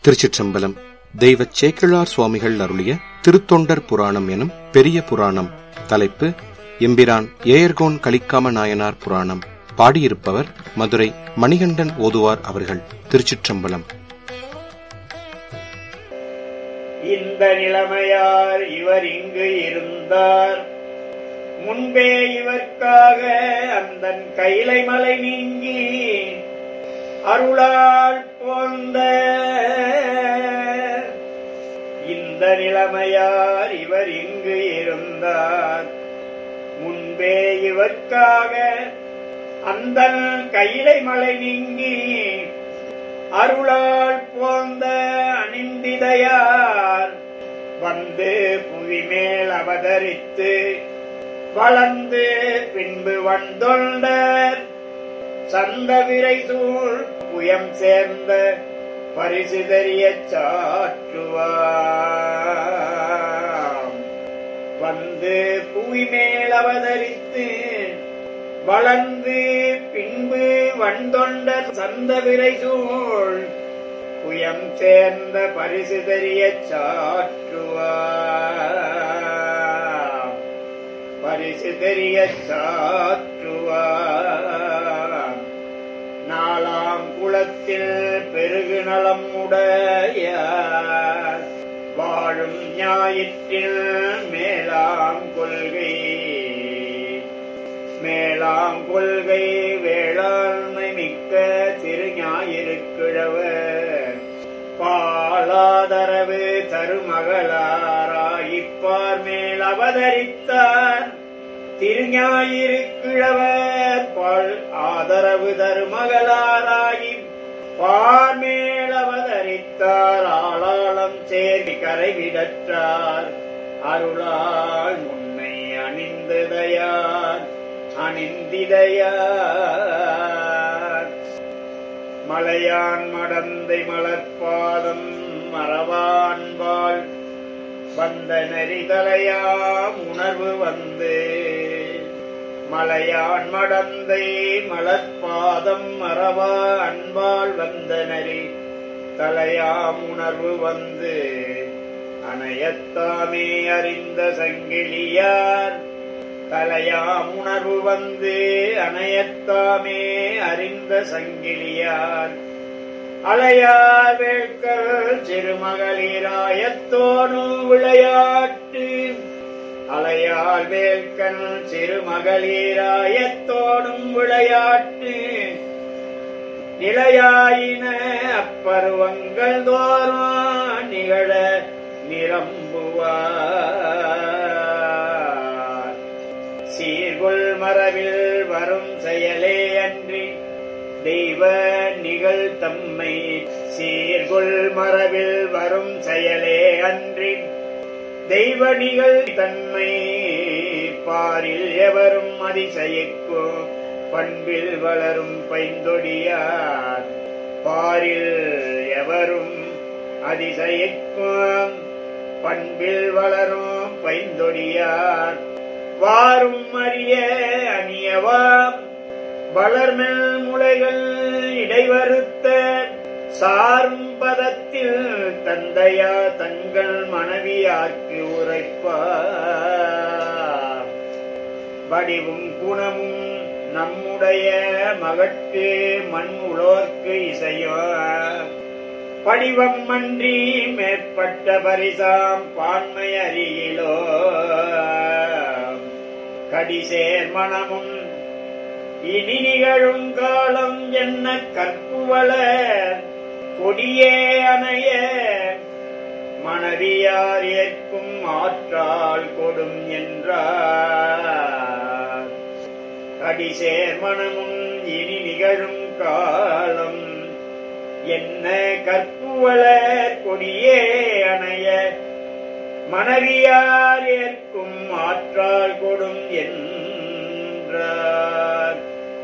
திருச்சிற்றம்பலம். தெய்வச் சேக்கிழார் சுவாமிகள் அருளிய திருத்தொண்டர் புராணம் எனும் பெரிய புராணம். தலைப்பு எம்பிரான் ஏயர்கோன் கலிக்காம நாயனார் புராணம். பாடியிருப்பவர் மதுரை மணிகண்டன் ஓதுவார் அவர்கள். திருச்சிற்றம்பலம். இந்த நிலைமையார் இவர் இங்கு இருந்தார். முன்பே இவர்க்காக அந்தன் கைலை மலை நீங்கி அருளால் போந்த இந்த நிலைமையார் இவர் இங்கு இருந்தார். முன்பே இவர்க்காக அந்தன் கைலை மலை நீங்கி அருளால் போந்த அனிந்திதையார் வந்து புவி மேல் அவதரித்து வளர்ந்து பின்பு வந்தொண்டர் சந்தவிரை சூழ் புயம் சேர்ந்த பரிசுதறிய சாற்றுவார். வந்து புவி மேல் அவதரித்து வளர்ந்து பின்பு வந்தொண்டர் சந்தவிரை சூழ் புயம் சேர்ந்த பரிசுதறிய சாற்றுவார். பரிசுதறிய சாற்றுவார். நாலாம் குலத்தில் பெருகு நலம் உடைய வாழும் ஞாயிற்றில் மேலாம் கொள்கை வேளாண்மை மிக்க திருஞாயிறுக்கிழவர் பாலாதரவு தருமகளாராயிப்பார் மேல் அவதரித்தார். திருஞாயிறுக்கிழவர் பால் ஆதரவு தருமகளாராயி பார்மேல் அவதரித்தார். ஆளாளம் சேர்வி கரைவிடற்றார் அருளால் முன்னை அணிந்திதையார். மலையான் மடந்தை மலர்பாதம் மறவான்பால் வந்த நெறிதலையாம் உணர்வு வந்து மலையான் மடந்தை மலர்பாதம் மறவா அன்பால் வந்த நெறி தலையாம் உணர்வு வந்து அனையத்தாமே அறிந்த சங்கிலியார். தலையாம் உணர்வு வந்து அனையத்தாமே அறிந்த சங்கிலியார். அலையார் வேட்கள் சிறுமகளிராயத்தோனு விளையாட்டு. அலையார் வேட்கள் சிறுமகளிராயத்தோடும் விளையாட்டு. நிலையாயின அப்பருவங்கள் தோறும் நிகழ நிரம்புவார். சீர்கொள் மரபில் வரும் செயலே அன்றி தெய்வ நிகழ்தம்மை. சீர்கொள் மரபில் வரும் செயலே அன்றி தெய்வ நிகழ்தன்மை. பாரில் எவரும் அதிசயிக்கும் பண்பில் வளரும் பைந்தொடியார். பாரில் எவரும் அதிசயிக்கும் பண்பில் வளரும் பைந்தொடியார். வாரும் அறிய அணியவாம் வளர்மெல் முளைகள் இடைவருத்த சாரும் பதத்தில் தந்தையா தங்கள் மனைவியார்க்கு உரைப்பார். வடிவும் குணமும் நம்முடைய மகட்கு மண் உலோர்க்கு இசையோ. படிவம் அன்றி மேற்பட்ட பரிசாம் பான்மை அறியிலோ. கடிசேர் மனமும் இனி நிகழும் காலம் என்ன கற்புவள கொடியே அணைய மனைவியார் ஏற்கும் ஆற்றால் கொடும் என்றார். கடிசேர் மனமும் இனி நிகழும் காலம் என்ன கற்புவள கொடியே அணைய மனைவியார் ஏற்கும் ஆற்றால் கொடும் என்றார்.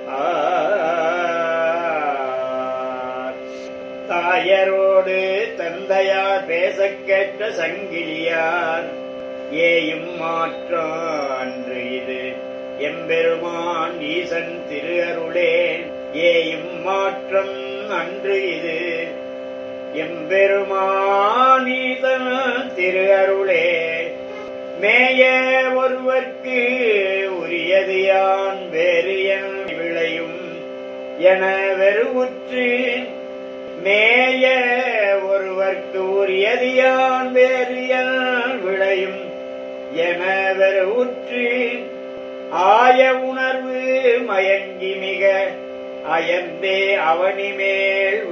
தாயரோடு தந்தையார் பேசக் கேட்ட சங்கிலியார் ஏயும் மாற்றான்று இது எம்பெருமான் ஈசன் திரு அருளே. ஏயும் மாற்றம் அன்று இது எம்பெருமானீதன் திரு அருளே மேய ஒருவர்க்கு உரியது யான் வேறு என் விளையும் என வெறுவுற்று மேய ஒருவர்க்கு உரியது யான் வேறு என் விளையும் என வெறுவுற்று ஆய உணர்வு மயங்கி மிக அயர்ந்தே அவனி மேல்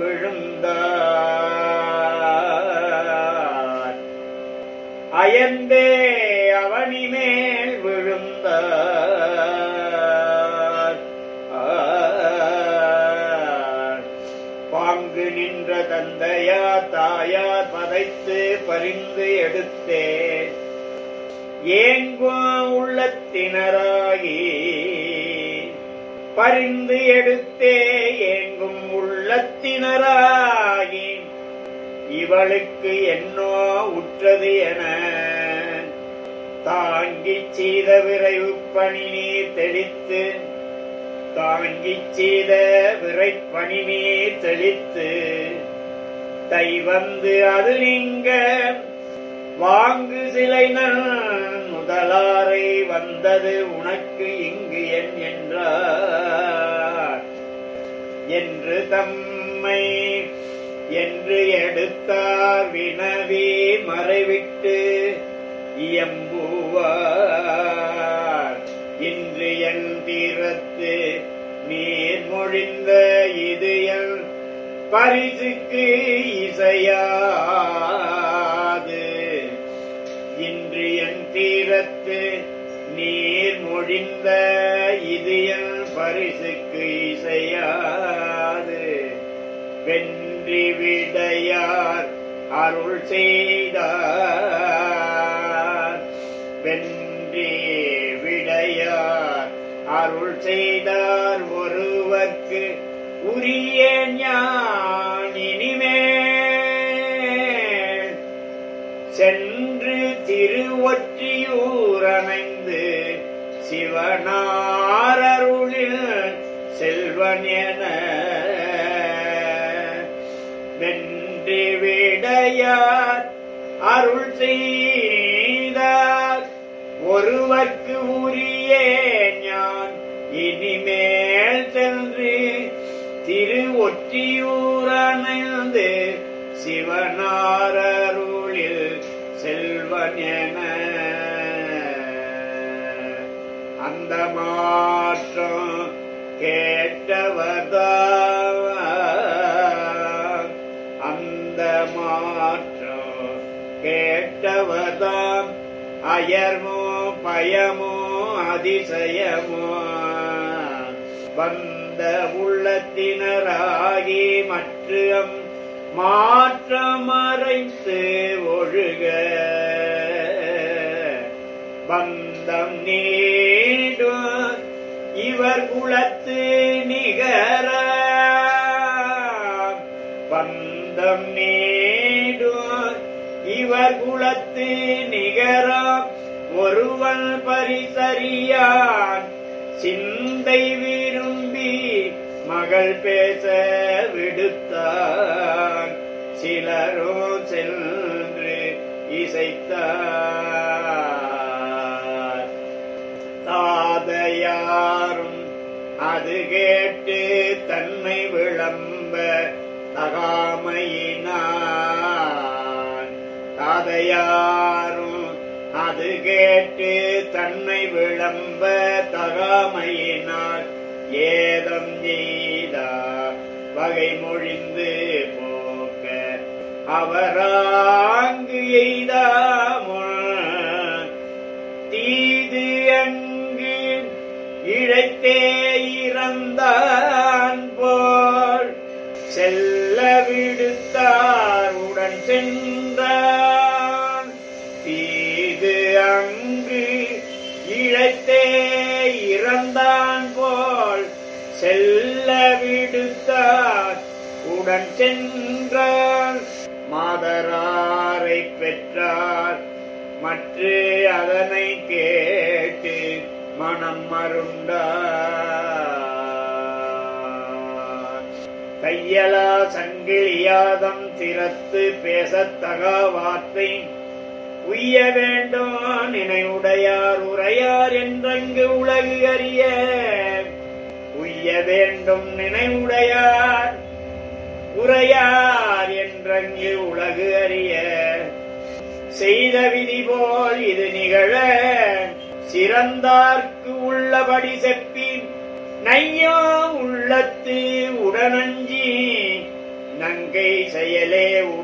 விழுந்தார். அயர்ந்தே அவனி மேல் விழுந்தார். பாங்கு நின்ற தந்தையா தாயார் பதைத்து பறிந்து எடுத்தே ஏங்கும் உள்ளத்தினராகி பறிந்து எடுத்தே ஏங்கும் உள்ளத்தினராகி இவளுக்கு என்னோ உற்றது என தாங்கிச் செய்த விரைவு பணி நீர் தெளித்து தாங்கிச் செய்த விரைப்பணி நீர் தெளித்து தை வந்து அது நீங்க வாங்கு சிலை முதலாரை வந்தது உனக்கு இங்கு என் என்றார் என்று தம்மை என்று எடுத்தார் வினவி மறைவிட்டு இயம்புவார். இன்று என் தீரத்து நீர் மொழிந்த இது என் பரிசுக்கு இசையாது. இன்று என் தீரத்து நீர் மொழிந்த இது என் பரிசுக்கு இசையாது. வென்றி விடையார் அருள் செய்தார். வென்றி விடையார் அருள் செய்தார் ஒருவர்க்கு உரிய ஞான் இனிமேல் சென்று திருவொற்றியூரணைந்து சிவனாரருளில் செல்வன் என வென்றி விடையார் அருள் செய்தார் ஒருவர்க்கு உரிய ஞான் இனிமேல் சென்று திருவொற்றியூரணைந்து சிவனாரருளில் செல்வன் என அந்த மாற்றம் கேட்டவர்தான் அந்த மாற்றம் கேட்டவர்தான் அயர்மோ பயமோ அதிசயமோ வந்த உள்ளத்தினராகி மற்றும் மாற்றமறைத்து ஒழுக பந்தம் நீடும் இவர் குலத்து நிகர பந்தம் நீடும் இவர் குலத்து நிகர ஒருவன் பரிசறியான் சிந்தை விரும்பி மகள் பேச விடுத்தான் சிலரோ சென்று இசைத்தார். தாதையாரும் அது கேட்டு தன்னை விளம்ப தகாமையினான். தாதையாரும் அது கேட்டு தன்னை விளம்ப தகாமையினான். ஏதம் செய்தா வகை மொழிந்து போக்க அவராங்கு எய்தாமுன் தீது அங்கு இழைத்தே இறந்தான் போல் செல்ல விடுத்தார் உடன் சென்றான். தீது அங்கு இழைத்தே இறந்தான் போல் செல்ல விடுத்தார் உடன் சென்றார். மாதராரை பெற்றார் மற்ற அதனை கேட்டு மனம் மருண்டார். கையலா சங்கிலியாதம் திறத்து பேசத்தகா வார்த்தை உய்ய வேண்டும் நினைவுடையார் உரையார் என்றங்கு உலகு அறிய உய்ய வேண்டும் நினைவுடையார் உரையார் என்றங்கு உலகு அறிய செய்த விதி போல் இது நிகழ சிறந்தார்க்கு உள்ளபடி செப்பி நையோ உள்ளத்து உடனஞ்சி நங்கை செயலே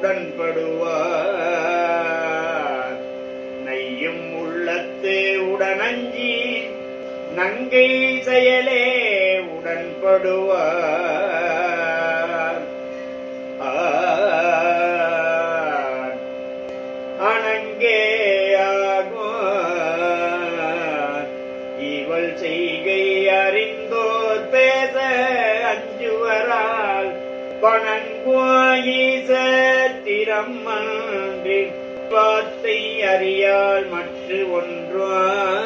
உடன்படுவார் நையும் உள்ளத்து உடனஞ்சி நங்கை செயலே உடன்படுவார் அணங்கே இவள் செய்கை அறிந்தோர் பேச அஞ்சுவரால் பணங்குவாயிச திறம் அன்றி வார்த்தை அறியால் மற்ற ஒன்றா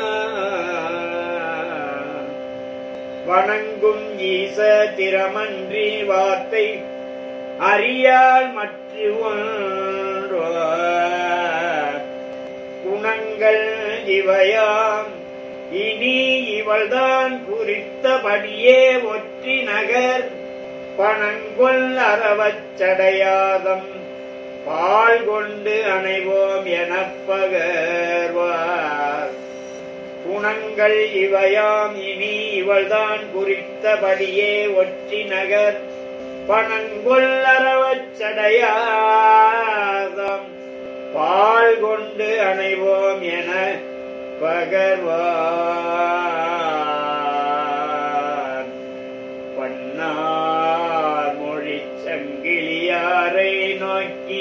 வணங்கும் ஈச திறமன்றி வார்த்தை அறியால் மற்ற ஒன்றா குணங்கள் இவையாம் இனி இவள்தான் குறித்தபடியே ஒற்றி நகர் பணங்கொள் அறவச்சடையாதம் பால் கொண்டு அணைவோம் எனப் பகர்வார் குணங்கள் இவையாம் இனி இவள்தான் குறித்தபடியே ஒற்றி நகர் பணங்கொள் அறவச்சடையாதம் பால் கொண்டு அணைவோம் என பகர்வார் பன்னார் மொழி சங்கிலியாரை நோக்கி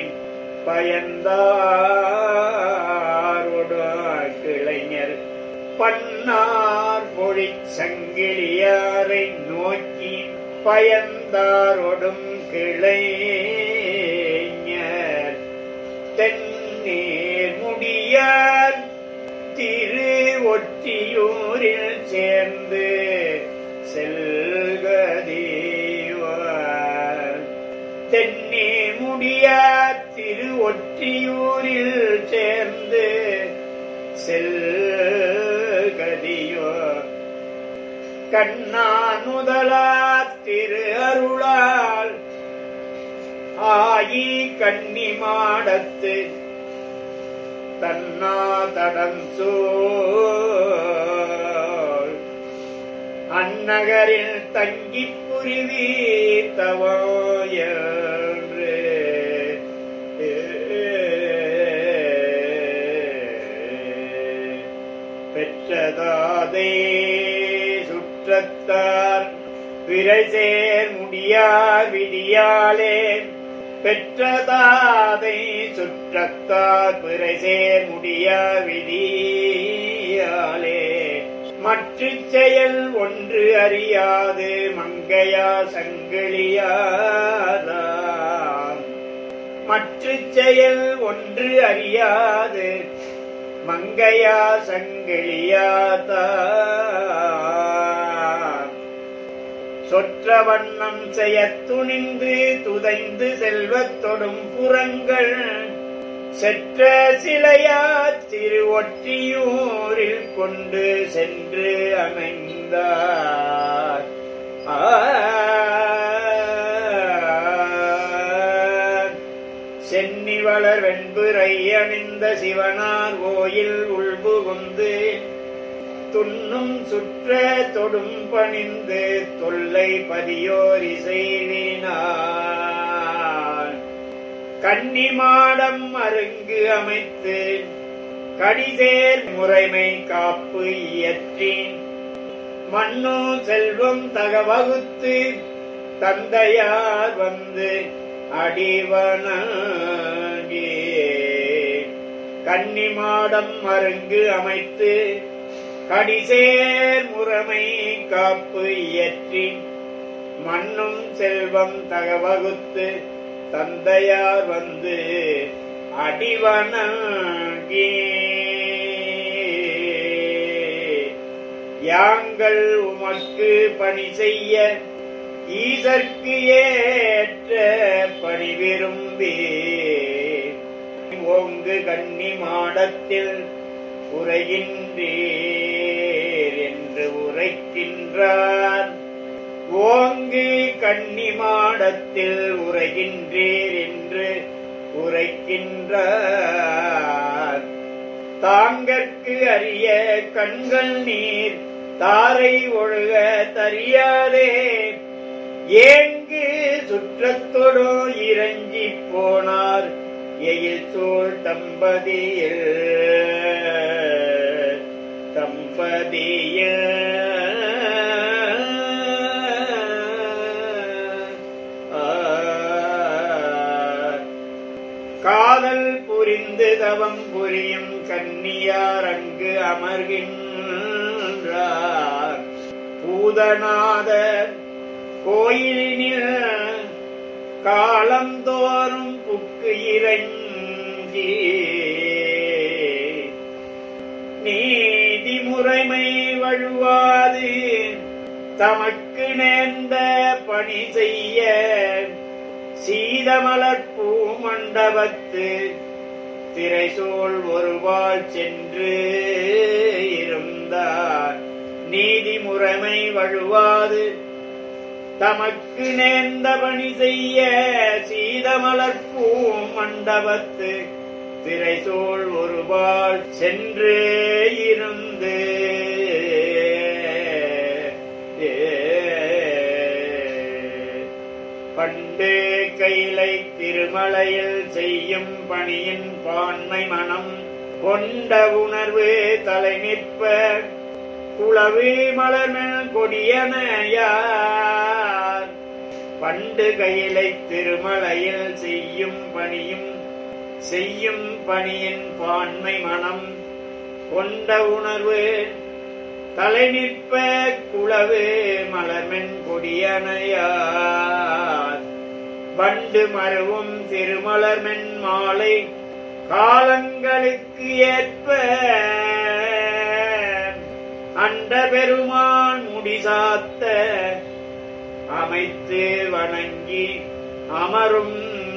பயந்தாரோடு கிளைஞர் பன்னார் மொழி சங்கிலியாரை நோக்கி பயந்தாரோடும் கிளைஞர் தென்னீர் முடியார் திரு ஒற்றியூரில் சேர்ந்து செல்கதிவார் தென்னே முடியார் திரு ஒற்றியூரில் சேர்ந்து செல்கதியோ கண்ணான் முதலார் திரு அருளால் ஆயி கன்னி மாடத்து தன்னா தடம் சோல் அந்நகரில் தங்கி புரிவி தவாயன்று பெற்றதாதே சுற்றத்தார் விரைசேர் முடியார் விதியாலே பெற்றதாதை சுற்றத்தார் பிறைசேர் முடியார் விதியாலே மற்ற செயல் ஒன்று அறியாது மங்கையா சங்கிலியாதாம் மற்ற செயல் ஒன்று அறியாது மங்கையா சங்கிலியாதாம் சொற்ற வண்ணம் செய்யத் துணிந்து துதைந்து செல்வத்தொடும் புறங்கள் செற்ற சிலையா திரு ஒற்றியூரில் கொண்டு சென்று அமைந்தார் சென்னி வளர் வெண்புரை அணிந்த சிவனார் கோயில் உள்புகுந்து துண்ணும் சுற்ற தொடும் பணிந்து தொல்லை பதியோர் இசைவினார் கன்னி மாடம் அருங்கு அமைத்து கடிதேர் முறைமை காப்பு இயற்றி மண்ணு செல்வம் தகவகுத்து தந்தையார் வந்து அடிவணங்கி கன்னி மாடம் அருங்கு அமைத்து கடிசேர் முறைமை காப்பு இயற்றி மண்ணும் செல்வம் தகவகுத்து தந்தையார் வந்து அடிவணங்கி யாங்கள் உமக்கு பணி செய்ய ஈசற்கு ஏற்ற பணி விரும்பி ஓங்கு கன்னி மாடத்தில் உரைகின்றீர் என்று உரைக்கின்றார். ஓங்கு கன்னி மாடத்தில் உரைகின்றீர் என்று உரைக்கின்றார். தாங்கற்கு அரிய கண்கள் நீர் தாரை ஒழுக தறியாதே ஏங்கு சுற்றத்தொடோ இறஞ்சி போனார் எயில் சூழ் தம்பதியில் காதல் புரிந்து தவம் புரியும் கன்னியார் அங்கு அமர்கின்றார். பூதநாதர் கோயிலினில் காலந்தோறும் புக்கு இறங்கி நீதி முறைமை வழுவாது தமக்கு நேர்ந்த பணி செய்ய சீதமலர்பூ மண்டபத்து திரைசூழ் ஒருவாள் சென்று இருந்தார். நீதி முறைமை வழுவாது தமக்கு நேர்ந்த பணி செய்ய சீதமலர்பூ மண்டபத்து திரைசூழ் ஒருவாள் சென்று இருந்து பண்டு கைலை திருமலையில் செய்யும் பணியின் பான்மை மனம் கொண்ட உணர்வு தலை நிற்ப குளவு மலர்மேல் கொடியனையார். பண்டு கைலை திருமலையில் செய்யும் பணியின் பான்மை மனம் கொண்ட உணர்வு தலை நிற்ப குளவு மலர்மென் கொடியனையார். பண்டு மருவும் திருமலர்மென் மாலை காலங்களுக்கு ஏற்ப அண்ட பெருமான் முடிசாத்த அமைத்து வணங்கி அமரும்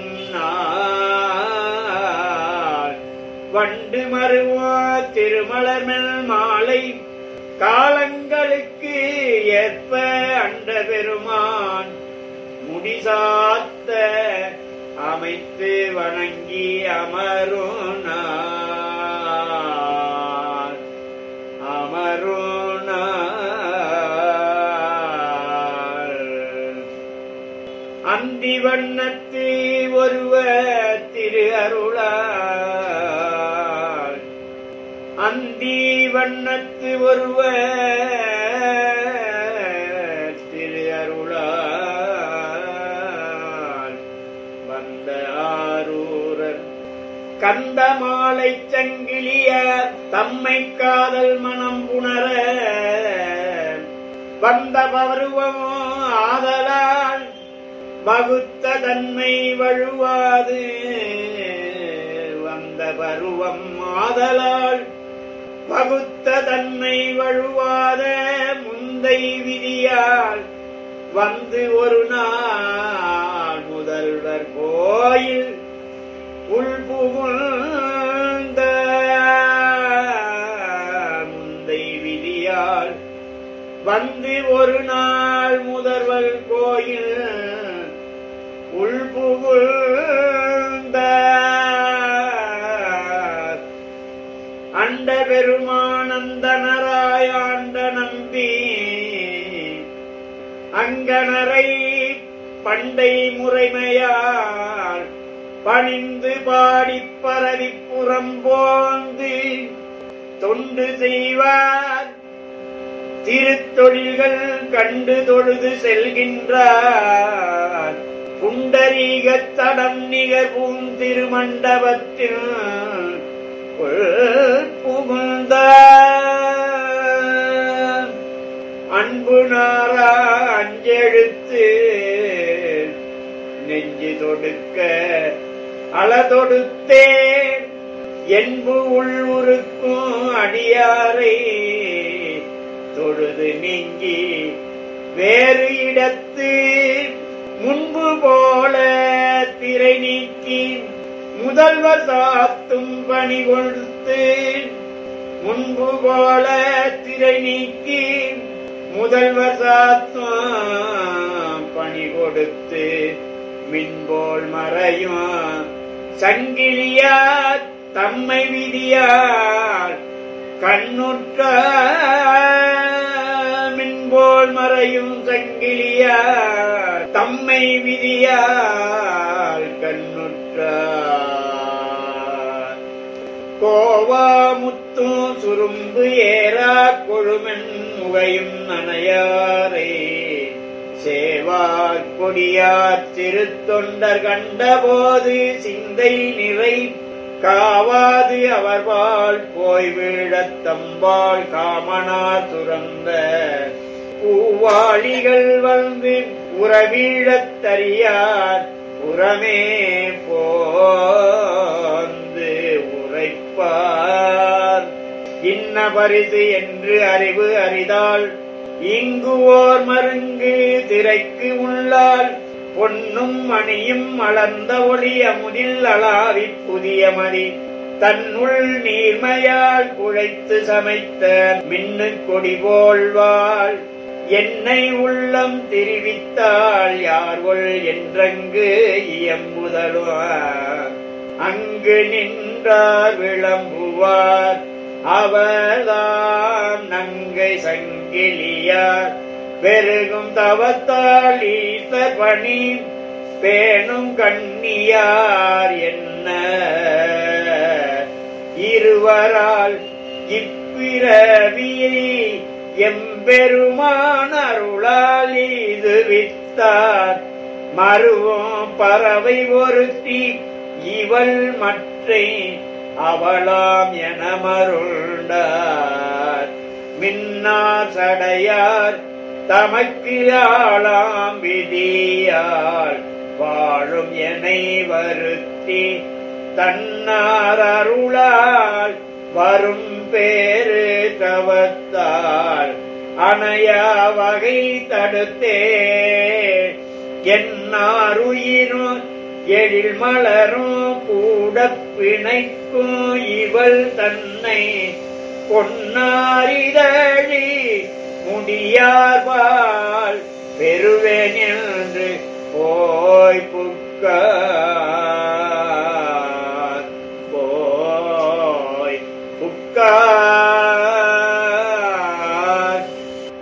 நாள். வண்டு மருவா திருமலர்மென் மாலை காலங்களுக்கு ஏற்ப அண்ட பெருமான் முடிசாத்த அமைத்து வணங்கி அமரும் நாள். அமரும் நாள். அந்தி வண்ணத்து ஒருவர் திரு அருளார். அந்தி வண்ணத்து ஒருவர் திரு அருளார். வந்த ஆரூரர் கந்த மாலை சங்கிலியார் தம்மை காதல் மனம் புணர வந்த பருவமோ ஆதலால் வகுத்த தன்மை வழுவாது. வந்த பருவம் ஆதலால் வகுத்த தன்மை வழுவாத முந்தை விதியால் வந்து ஒரு நாள் முதல்வர் கோயில் உள்புகுந்த முந்தை விதியால் வந்து ஒரு நாள் முதல்வர் கோயில் உள்புகுந்த அண்ட பெருமானந்தனராயாண்ட நம்பி அங்கனரை பண்டை முறைமையால் பணிந்து பாடி பரவி புறம்போந்து தொண்டு செய்வார். திருத்தொழில்கள் கண்டு தொழுது செல்கின்றார். புண்டரீகத் தடம் நிகர் பூந்திருமண்டபத்தில் புகுந்த அன்பு நாரா அஞ்செழுத்து நெஞ்சு தொடுக்க அளதொடுத்தே என்பு உள்ளுருக்கும் அடியாரை தொழுது நீங்கி வேறு இடத்து முன்பு போல திரை நீக்கி முதல்வர் சாத்தும் பணி கொடுத்து முன்பு போல திரை நீக்கி முதல்வர் சாத்தும் பணி கொடுத்து மின்போல் மறையும் சங்கிலியார் தம்மை விதியார் கண்ணுற்ற மின்போல் மறையும் சங்கிலியார் தம்மை விதியார் கண்ணுற்றார் கோவா முத்தும் சுரும்பு ஏறா கொழுமென் முகையும் அணையாரே சேவார் கொடியார் திருத்தொண்டர் கண்டபோது சிந்தை நிறை காவாது அவர்வாள் போய் வீழத் தம்பாள் காமனார் துறந்த பூவாளிகள் வந்து உறவீழத் தறியார் உரமே போந்து உரைப்பார் இன்ன பரிசு என்று அறிவு அறிதாள் இங்கு ஓர் மருங்கு திரைக்கு உள்ளால் பொன்னும் மணியும் அளந்த ஒளி அமுதில் அளாவி புதிய மணி தன்னுள் நீர்மையால் குழைத்து சமைத்த மின்னு கொடி போல்வாள் என்னை உள்ளம் தெரிவித்தாள் யார்கொள் என்றங்கு இயம்புதலுவார் அங்கு நின்றார் விளம்புவார் அவர்தாம் நங்கை சங்கிலியார் பெருகும் தவத்தால் ஈசர் பணி பேணும் கண்ணியார் என்ன இருவரால் இப்பிறவியை எம்பெருமான் அருளால் இது வித்தார் மருவும் பறவை ஒருத்தி இவள் மற்றை அவளாம் என மருண்டார் மின்னார் சடையார் தமக்கு ஆளாம் விதியால் வாழும் எனை வருத்தி தன்னார் அருளால் வரும் பேரு தவத்தால் அணையா வகை தடுத்தே என்னாருயிரும் எழில் மலரும் கூட பிணைக்கும் இவள் தன்னை பொன்னாரிதழி முடியார்வாள் பெருவேன் என்று போய் புக்க